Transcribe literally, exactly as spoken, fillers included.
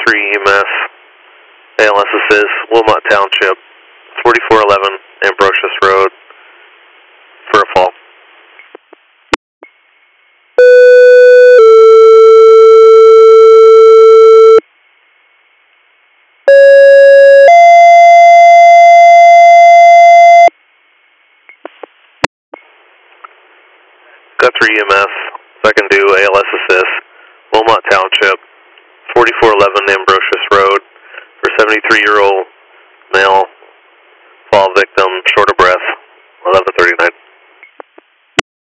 three E M S, A L S assist, Wilmot Township, forty-four eleven Ambrosius Road, for a fall. Got three E M S, second do A L S assist, Wilmot Township, forty-four eleven Ambrosius Road, for seventy-three-year-old male, fall victim, short of breath, eleven thirty-nine.